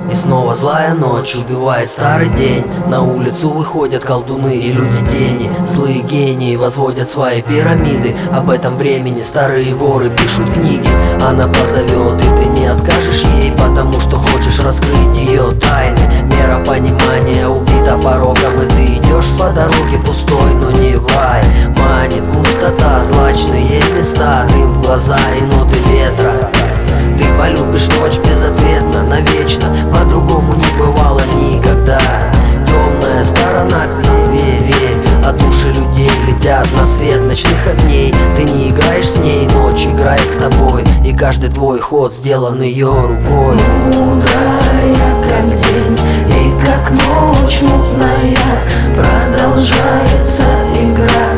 И снова злая ночь убивает старый день. На улицу выходят колдуны и люди-тени. Злые гении возводят свои пирамиды. Об этом времени старые воры пишут книги. Она позовет, и ты не откажешь ей, потому что хочешь раскрыть ее тайны. Мера понимания убита пороком, и ты идешь по дороге пустой, но не в рай. Манит пустота, злачные места, дым в глаза и ноты ветра. Ты полюбишь ночь безответно, навечно, по-другому не бывало никогда. Темная сторона, верь, а души людей летят на свет ночных огней. Ты не играешь с ней, ночь играет с тобой, и каждый твой ход сделан ее рукой. Мудрая, как день, и как ночь мутная, продолжается игра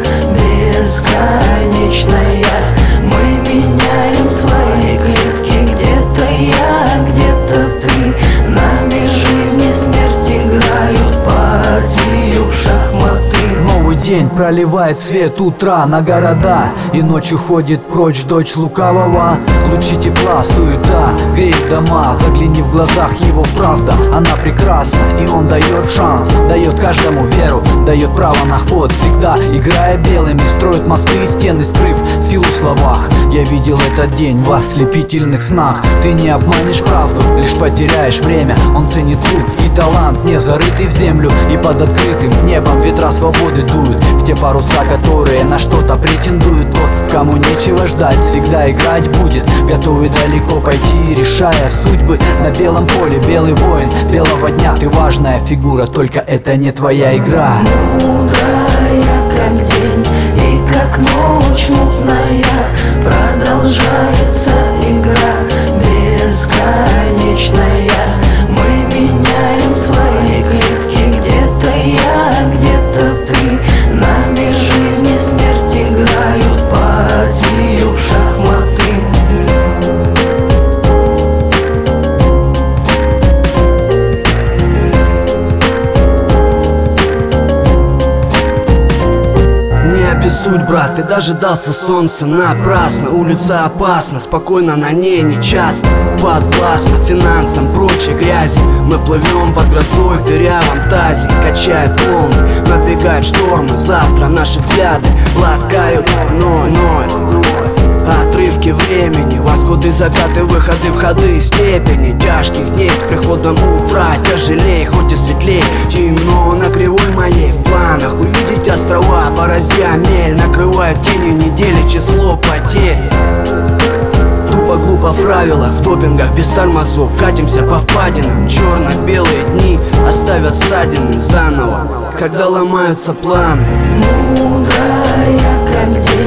бесконечная. Мы меняем свои клетки, где-то я, где-то ты. Нами жизнь и смерть играют партию в шахматы. Новый день проливает свет утра на города, и ночью ходит прочь дочь лукавого. Лучи тепла, суета, греет дома. Загляни в глазах его правда, она прекрасна, и он дает шанс, дает каждому веру, дает право на ход. Всегда играя белыми, строит мосты и стены, скрыв силу в словах. Я видел этот день в ослепительных снах. Ты не обманешь правду, лишь потеряешь время. Он ценит труд и талант, не зарытый в землю, и под открытым небом ветра свободы дуют в те паруса, которые на что-то претендуют. Тот, кому нечего ждать, всегда играть будет, готовый далеко пойти, решая судьбы. На белом поле белый воин белого дня. Ты важная фигура, только это не твоя игра. Мудрая, как день, и как ночь мутная, продолжается игра бесконечная. Мы меняем свои клетки, где-то я, где-то ты. Нами жизнь и смерть играют партию в шахматы. Не обессудь, брат, ты дожидался солнца напрасно. Улица опасна, спокойно на ней не часто подвластна финансам, прочей грязи. Мы плывем под грозой в дырявом тазе. Качает волны, надвигает штормы. Завтра наши взгляды ласкают вновь. Отрывки времени, восходы, закаты, выходы, входы, степени тяжких дней с приходом утра. Тяжелей, хоть и светлей, темно на кривой моей. В планах увидеть острова, бороздя мель, накрывает тенью недели число потерь. Тупо глупо в правилах, в допингах без тормозов. Катимся по впадинам, черно-белые дни оставят ссадины заново, когда ломаются планы. Мудрая, как день,